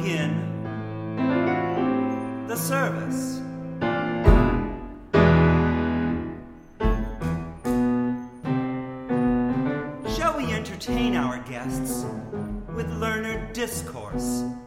begin the service. Shall we entertain our guests with learned discourse?